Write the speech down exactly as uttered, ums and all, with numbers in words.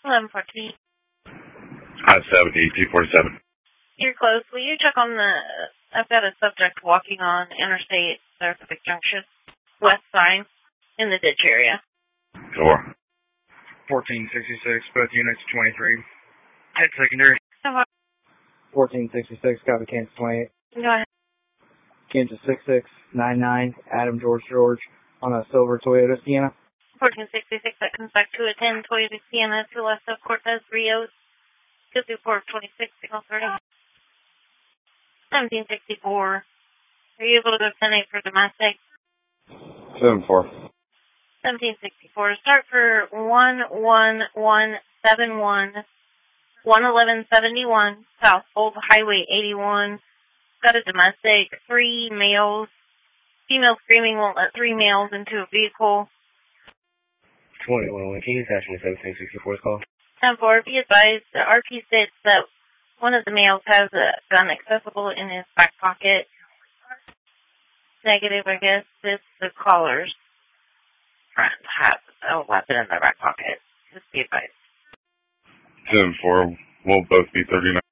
eleven fourteen. I seventy, P forty-seven. You're close. Will you check on the... I've got a subject walking on Interstate Pacific Junction, west side, in the ditch area. Sure. fourteen sixty-six, both units twenty-three. Head secondary. fourteen sixty-six, copy Kansas twenty-eight. Go ahead. Kansas six six nine nine, Adam George George, on a silver Toyota Sienna. fourteen sixty-six, that comes back to a ten Toyota Sienna to west of Cortez Rios. Go through four twenty-six, signal thirty. seventeen sixty-four. Are you able to go ten eight for domestic? seven four. seventeen sixty-four. Start for one one one seven one, one eleven seventy-one, South Old Highway eighty-one. Got a domestic, three males. Female screaming won't let three males into a vehicle. twenty-one, can you attach me to seventeen sixty-four's call? ten four, be advised, the R P states that one of the males has a gun accessible in his back pocket. Negative, I guess. This the caller's friend has a weapon in their back pocket. Just be advised. seven four, we'll both be thirty-nine.